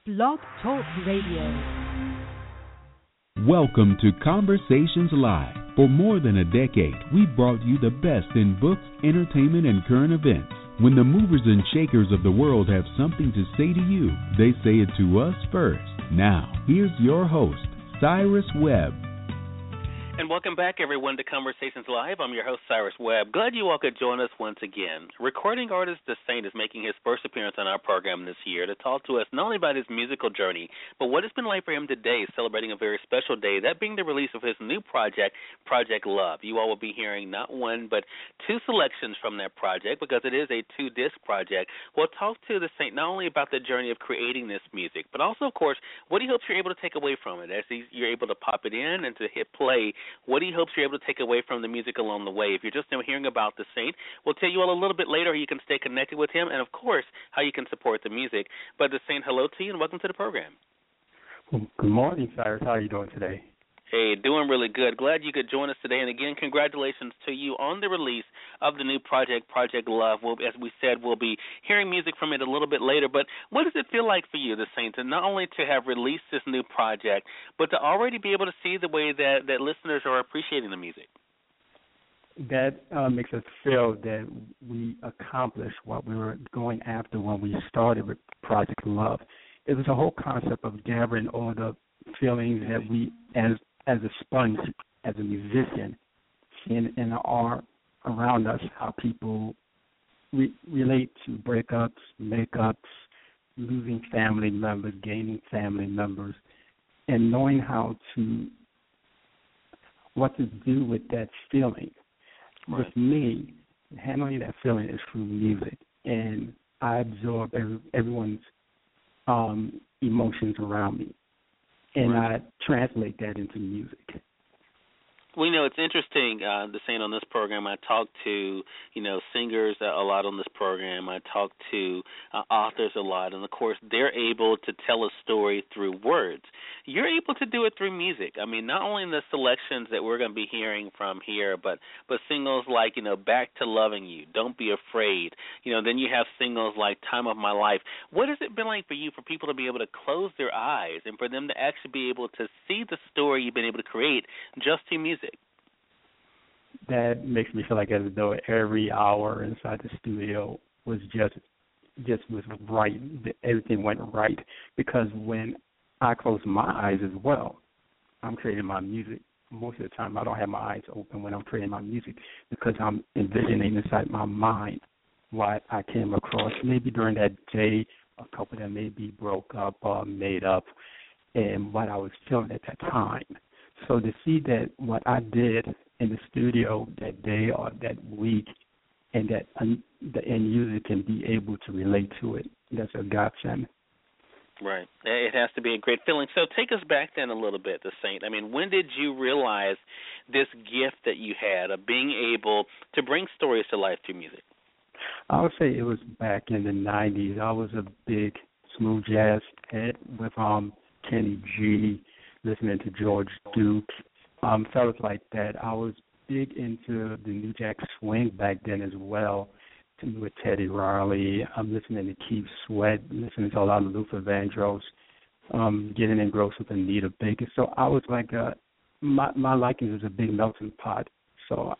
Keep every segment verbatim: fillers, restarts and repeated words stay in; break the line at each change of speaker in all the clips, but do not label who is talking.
Blog Talk Radio.
Welcome to Conversations Live. For more than a decade, we've brought you the best in books, entertainment, and current events. When the movers and shakers of the world have something to say to you, they say it to us first. Now, here's your host, Cyrus Webb.
And welcome back, everyone, to Conversations Live. I'm your host, Cyrus Webb. Glad you all could join us once again. Recording artist The Saint is making his first appearance on our program this year to talk to us not only about his musical journey, but what it's been like for him today, celebrating a very special day, that being the release of his new project, Project Love. You all will be hearing not one, but two selections from that project because it is a two-disc project. We'll talk to The Saint not only about the journey of creating this music, but also, of course, what he hopes you're able to take away from it as you're able to pop it in and to hit play. What he hopes you're able to take away from the music along the way. If you're just now hearing about The Saint, we'll tell you all a little bit later how you can stay connected with him and, of course, how you can support the music. But The Saint, hello to you and welcome to the program.
Well, good morning, Cyrus. How are you doing today?
Hey, doing really good. Glad you could join us today. And, again, congratulations to you on the release of the new project, Project Love. We'll, as we said, we'll be hearing music from it a little bit later. But what does it feel like for you, The Saint, to not only to have released this new project, but to already be able to see the way that, that listeners are appreciating the music?
That uh, makes us feel that we accomplished what we were going after when we started with Project Love. It was a whole concept of gathering all the feelings that we, as as a sponge, as a musician, in, in the art around us, how people re- relate to breakups, makeups, losing family members, gaining family members, and knowing how to, what to do with that feeling.
Right.
With me, handling that feeling is through music, and I absorb every, everyone's um, emotions around me. And right. I translate that into music.
Well, you know, it's interesting, uh, The Saint, on this program, I talk to, you know, singers a lot on this program. I talk to uh, authors a lot. And, of course, they're able to tell a story through words. You're able to do it through music. I mean, not only in the selections that we're going to be hearing from here, but, but singles like, you know, Back to Loving You, Don't Be Afraid. You know, then you have singles like Time of My Life. What has it been like for you for people to be able to close their eyes and for them to actually be able to see the story you've been able to create just through music?
That makes me feel like as though every hour inside the studio was just just was right. Everything went right because when I close my eyes as well, I'm creating my music. Most of the time, I don't have my eyes open when I'm creating my music because I'm envisioning inside my mind what I came across. Maybe during that day, a couple that maybe broke up or made up, and what I was feeling at that time. So to see that what I did in the studio that day or that week and that um, the end user can be able to relate to it, that's a godsend.
Right. It has to be a great feeling. So take us back then a little bit, The Saint. I mean, when did you realize this gift that you had of being able to bring stories to life through music?
I would say it was back in the nineties. I was a big smooth jazz head with um, Kenny G, listening to George Duke, um, fellas like that. I was big into the New Jack Swing back then as well, with Teddy Riley. I'm listening to Keith Sweat, listening to a lot of Luther Vandross, um, getting engrossed with Anita Baker. So I was like, a, my my liking was a big melting pot. So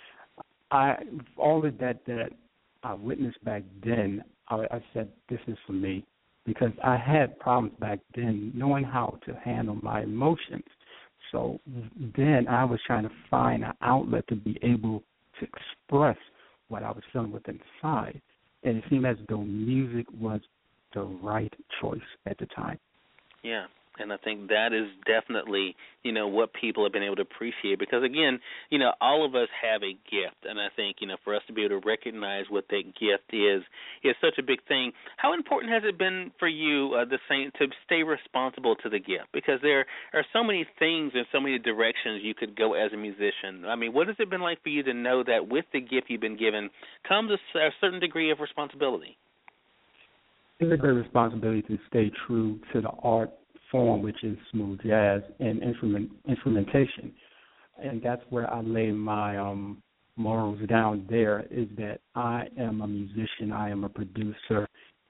I all of that that I witnessed back then, I, I said, this is for me. Because I had problems back then knowing how to handle my emotions. So then I was trying to find an outlet to be able to express what I was feeling with inside. And it seemed as though music was the right choice at the time.
Yeah. And I think that is definitely, you know, what people have been able to appreciate because, again, you know, all of us have a gift. And I think, you know, for us to be able to recognize what that gift is is such a big thing. How important has it been for you, uh, The Saint, to stay responsible to the gift? Because there are so many things and so many directions you could go as a musician. I mean, what has it been like for you to know that with the gift you've been given comes a, a certain degree of responsibility?
It's a great responsibility to stay true to the art form, which is smooth jazz and instrument instrumentation, and that's where I lay my um, morals down. There is that I am a musician, I am a producer,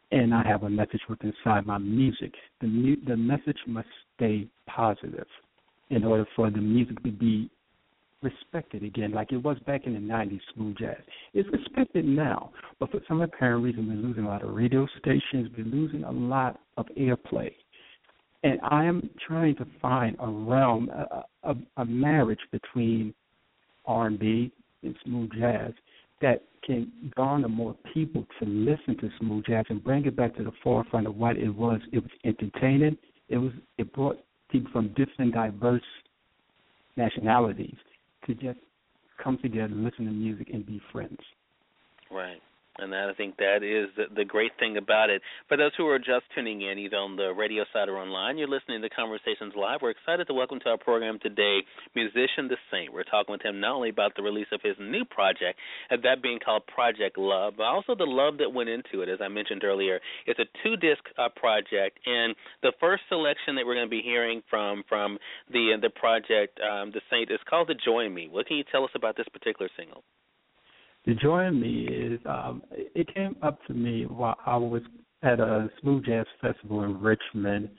and I have a message within inside my music. The mu- the message must stay positive in order for the music to be respected again, like it was back in the nineties, smooth jazz. It's respected now, but for some apparent reason, we're losing a lot of radio stations. We're losing a lot of airplay. And I am trying to find a realm, a, a, a marriage between R and B and smooth jazz that can garner more people to listen to smooth jazz and bring it back to the forefront of what it was. It was entertaining. It was. It brought people from different, diverse nationalities to just come together, listen to music, and be friends.
Right. And I think that is the, the great thing about it. For those who are just tuning in, either on the radio side or online, you're listening to Conversations Live. We're excited to welcome to our program today musician The Saint. We're talking with him not only about the release of his new project, and that being called Project Love, but also the love that went into it. As I mentioned earlier, it's a two-disc uh, project, and the first selection that we're going to be hearing from from the the project, um, The Saint, is called The Joy in Me. What can you tell us about this particular single?
The Joy in Me is, um, it came up to me while I was at a smooth jazz festival in Richmond,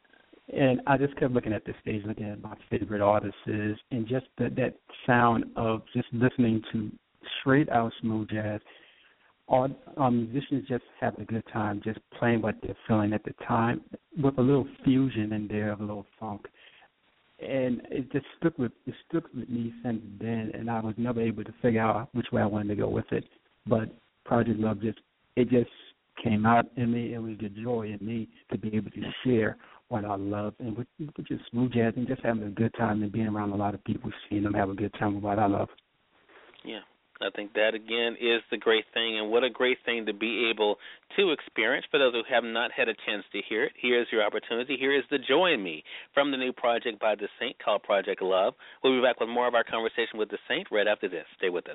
and I just kept looking at the stage, looking at my favorite artists, and just the, that sound of just listening to straight out smooth jazz. All um, musicians just have a good time just playing what they're feeling at the time with a little fusion in there of a little funk. And it just stuck with it stuck with me since then, and I was never able to figure out which way I wanted to go with it. But Project Love just it just came out in me. It was the joy in me to be able to share what I love, and with, with just smooth jazz and just having a good time and being around a lot of people, seeing them have a good time with what I love.
Yeah. I think that, again, is the great thing, and what a great thing to be able to experience. For those who have not had a chance to hear it, here's your opportunity. Here is The Joy in Me from the new project by The Saint called Project Love. We'll be back with more of our conversation with The Saint right after this. Stay with us.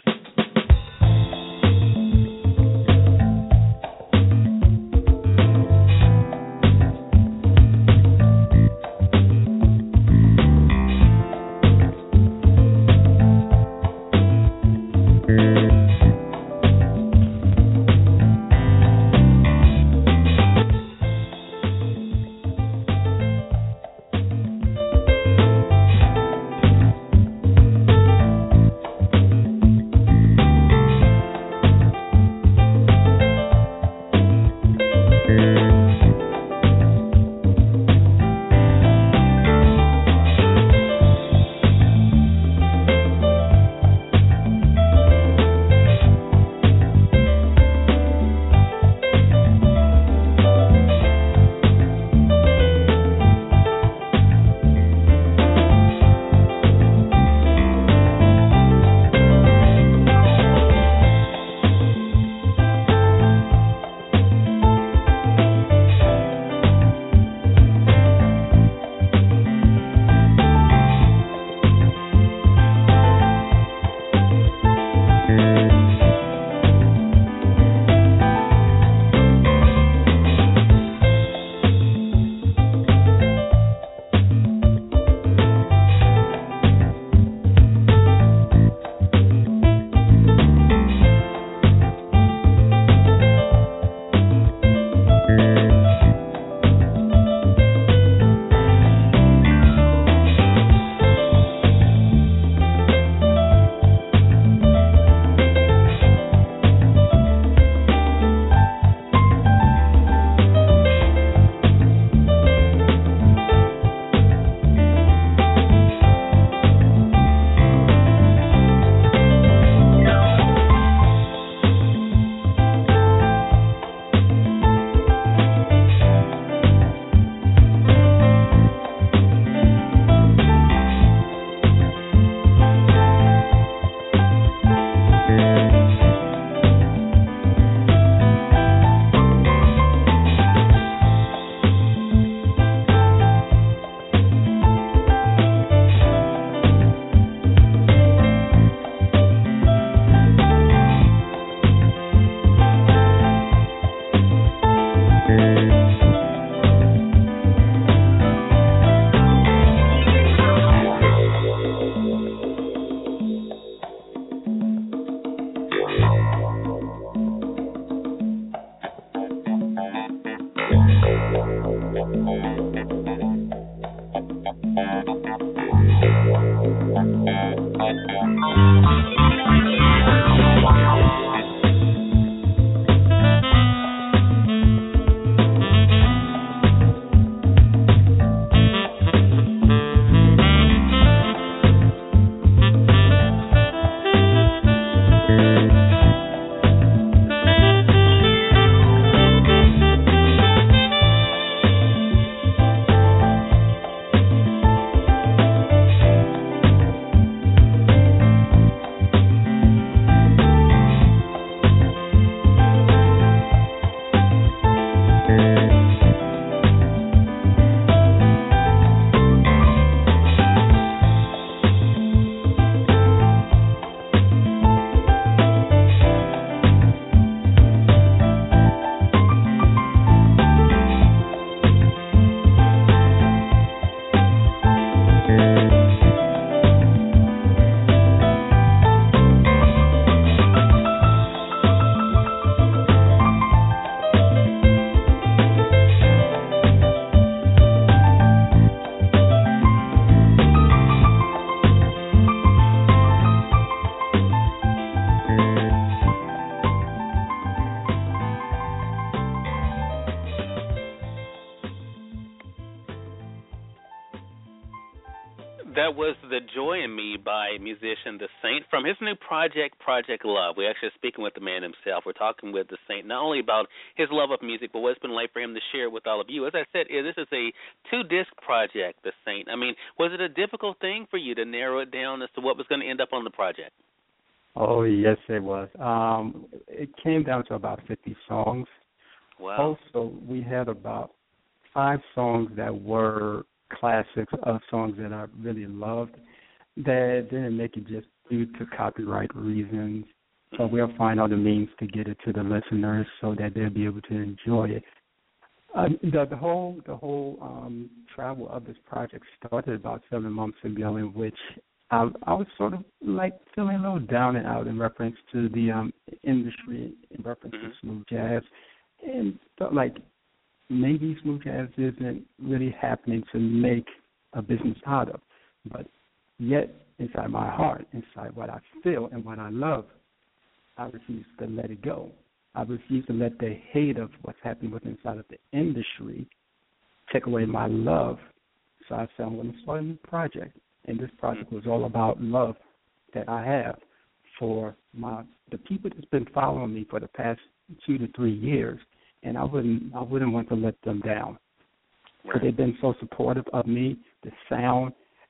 That was The Joy in Me by musician The Saint from his new project, Project Love. We're actually speaking with the man himself. We're talking with The Saint not only about his love of music, but what it's been like for him to share with all of you. As I said, this is a two-disc project, The Saint. I mean, was it a difficult thing for you to narrow it down as to what was going to end up on the project?
Oh, yes, it was. Um, it came down to about fifty songs.
Wow.
Also, we had about five songs that were classics of songs that I really loved that didn't make it just due to copyright reasons. So we'll find other means to get it to the listeners so that they'll be able to enjoy it. Uh, the, the whole the whole um, travel of this project started about seven months ago, in which I, I was sort of like feeling a little down and out in reference to the um, industry, in reference mm-hmm. to smooth jazz, and felt like maybe smooth jazz isn't really happening to make a business out of. But yet, inside my heart, inside what I feel and what I love, I refuse to let it go. I refuse to let the hate of what's happening with inside of the industry take away my love. So I said, I'm going to start a new project. And this project was all about love that I have for my the people that's been following me for the past two to three years. And I wouldn't I wouldn't want to let them down. Because right. they've been so supportive of me, the sound,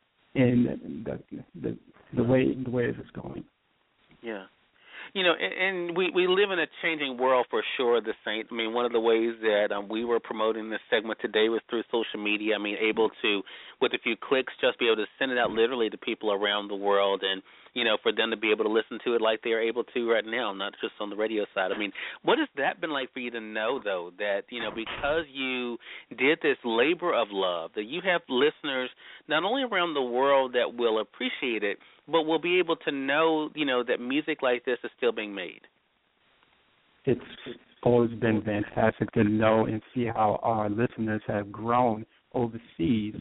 and the the the way the way it's going.
Yeah. You know, and, and we, we live in a changing world for sure, The Saint. I mean, one of the ways that um, we were promoting this segment today was through social media. I mean, able to, with a few clicks, just be able to send it out literally to people around the world and, you know, for them to be able to listen to it like they are able to right now, not just on the radio side. I mean, what has that been like for you to know, though, that, you know, because you did this labor of love, that you have listeners not only around the world that will appreciate it, but will be able to know, you know, that music like this is still being made?
It's always been fantastic to know and see how our listeners have grown overseas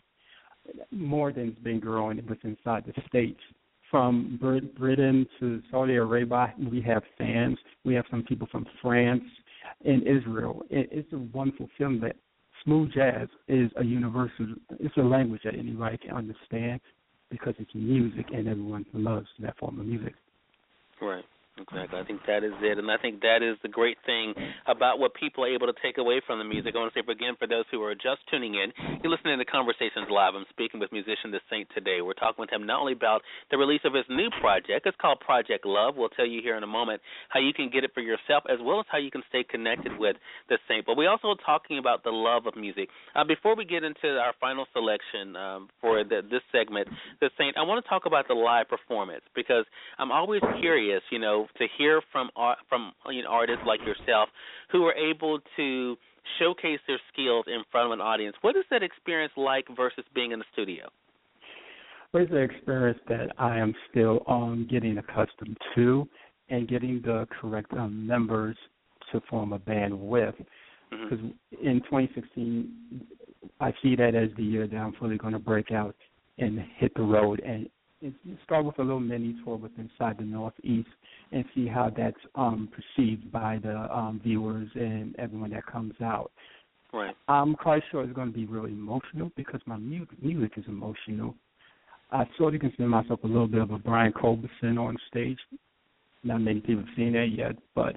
more than it's been growing within inside the States. From Brit- Britain to Saudi Arabia, we have fans. We have some people from France and Israel. It, it's a wonderful feeling that smooth jazz is a universal, it's a language that anybody can understand because it's music and everyone loves that form of music.
Right. Exactly. I think that is it, and I think that is the great thing about what people are able to take away from the music. I want to say, again, for those who are just tuning in, you're listening to Conversations Live. I'm speaking with musician The Saint today. We're talking with him not only about the release of his new project. It's called Project Love. We'll tell you here in a moment how you can get it for yourself as well as how you can stay connected with The Saint. But we also are talking about the love of music. Uh, before we get into our final selection um, for the, this segment, The Saint, I want to talk about the live performance because I'm always curious, you know, to hear from from you know, artists like yourself who are able to showcase their skills in front of an audience. What is that experience like versus being in the studio?
Well, it's an experience that I am still um, getting accustomed to and getting the correct um, members to form a band with. Because mm-hmm. in twenty sixteen, I see that as the year that I'm fully going to break out and hit the road and start with a little mini tour with inside the Northeast and see how that's um, perceived by the um, viewers and everyone that comes out.
Right.
I'm quite sure it's going to be really emotional because my mu- music is emotional. I sort of consider myself a little bit of a Brian Culbertson on stage. Not many people have seen that yet, but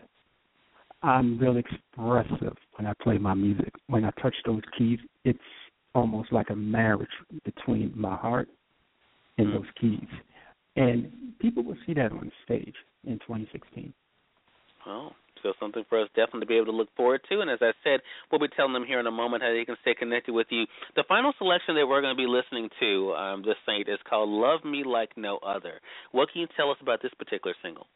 I'm real expressive when I play my music. When I touch those keys, it's almost like a marriage between my heart and those keys. And people will see that on stage in twenty sixteen.
Oh, so something for us definitely to be able to look forward to. And as I said, we'll be telling them here in a moment how they can stay connected with you. The final selection that we're going to be listening to, um, The Saint, is called Love Me Like No Other. What can you tell us about this particular single?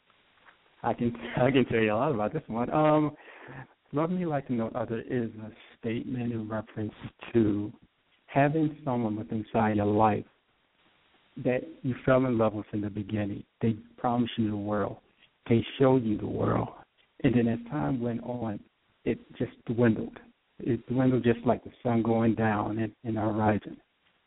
I can I can tell you a lot about this one. Um, Love Me Like No Other is a statement in reference to having someone within inside your life that you fell in love with in the beginning. They promised you the world. They showed you the world. And then as time went on, it just dwindled. It dwindled just like the sun going down in, in the horizon.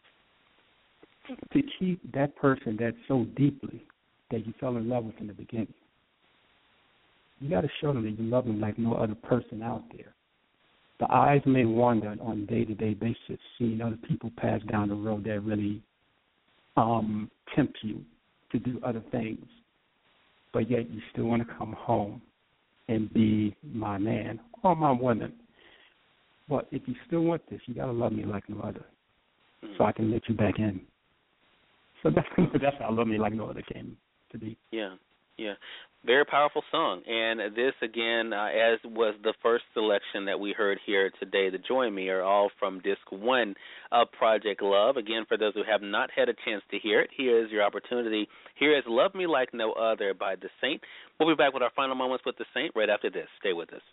To keep that person that so deeply that you fell in love with in the beginning, you got to show them that you love them like no other person out there. The eyes may wander on a day-to-day basis, seeing other people pass down the road that really um, tempt you to do other things, but yet you still want to come home and be my man or my woman. But if you still want this, you got to love me like no other, so I can let you back in. So that's that's how Love Me Like No Other came to be.
Yeah, yeah. Very powerful song. And this, again, uh, as was the first selection that we heard here today, the Join Me, are all from Disc one of Project Love. Again, for those who have not had a chance to hear it, here is your opportunity. Here is Love Me Like No Other by The Saint. We'll be back with our final moments with The Saint right after this. Stay with us.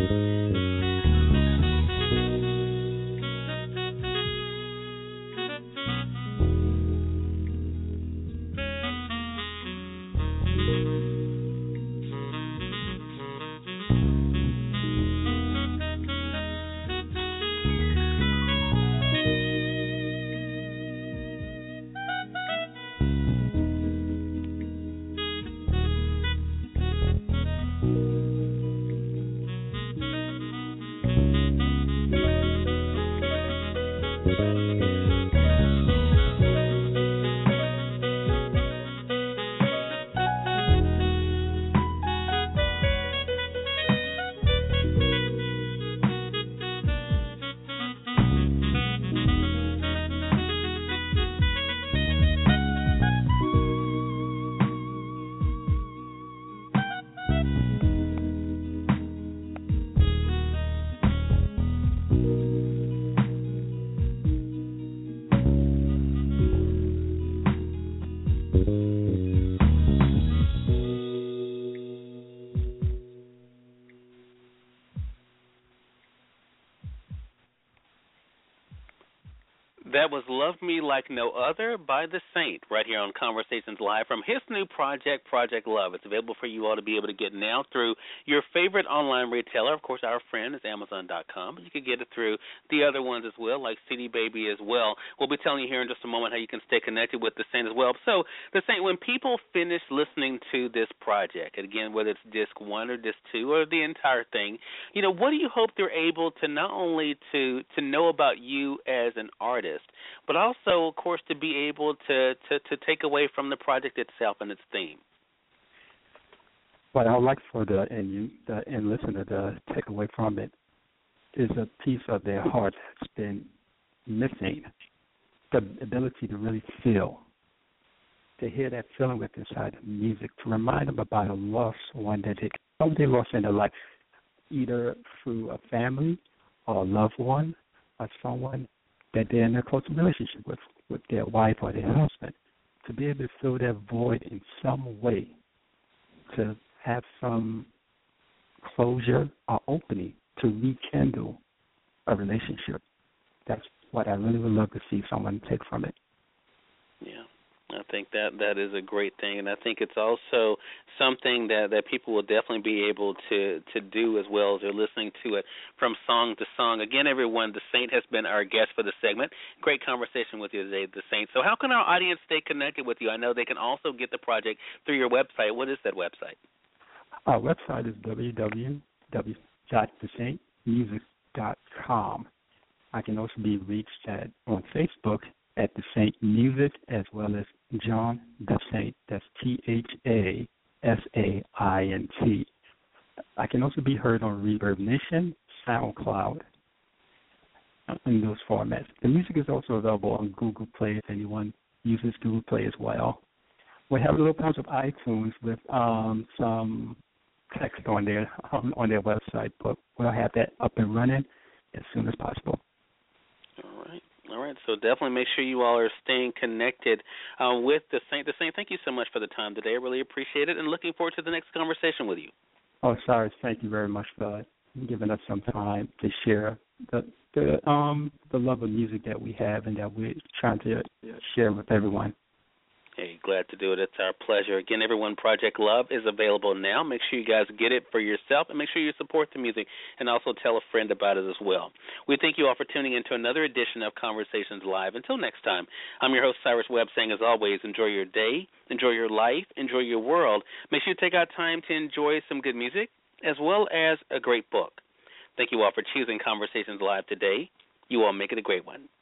That was Love Me Like No Other by The Saint right here on Conversations Live from his new project, Project Love. It's available for you all to be able to get now through your favorite online retailer. Of course, our friend is Amazon dot com, but you can get it through the other ones as well, like C D Baby as well. We'll be telling you here in just a moment how you can stay connected with The Saint as well. So, The Saint, when people finish listening to this project, and again, whether it's disc one or disc two or the entire thing, you know, what do you hope they're able to not only to, to know about you as an artist, but also, of course, to be able to, to, to take away from the project itself and its theme?
What I would like for the and you the and listener to take away from it is a piece of their heart that's been missing, the ability to really feel, to hear that feeling with inside the music, to remind them about a lost one that they, oh, they lost in their life, either through a family or a loved one or someone that they're in a close relationship with, with their wife or their husband, to be able to fill that void in some way, to have some closure or opening to rekindle a relationship. That's what I really would love to see someone take from it.
Yeah. I think that that is a great thing, and I think it's also something that, that people will definitely be able to, to do as well as they're listening to it from song to song. Again, everyone, The Saint has been our guest for the segment. Great conversation with you today, The Saint. So how can our audience stay connected with you? I know they can also get the project through your website. What is that website?
Our website is w w w dot the saint music dot com. I can also be reached at on Facebook at The Saint Music, as well as John The Saint. That's T H A S A I N T. I can also be heard on Reverb Nation, SoundCloud, in those formats. The music is also available on Google Play if anyone uses Google Play as well. We have a little bunch of iTunes with um, some text on their um, on their website, but we'll have that up and running as soon as possible.
All right. All right, so definitely make sure you all are staying connected uh, with The Saint. The Saint, thank you so much for the time today. I really appreciate it, and looking forward to the next conversation with you.
Oh, Cyrus, thank you very much for giving us some time to share the the um the love of music that we have and that we're trying to share with everyone.
Hey, glad to do it. It's our pleasure. Again, everyone, Project Love is available now. Make sure you guys get it for yourself, and make sure you support the music and also tell a friend about it as well. We thank you all for tuning in to another edition of Conversations Live. Until next time, I'm your host, Cyrus Webb, saying as always, enjoy your day, enjoy your life, enjoy your world. Make sure you take out time to enjoy some good music as well as a great book. Thank you all for choosing Conversations Live today. You all make it a great one.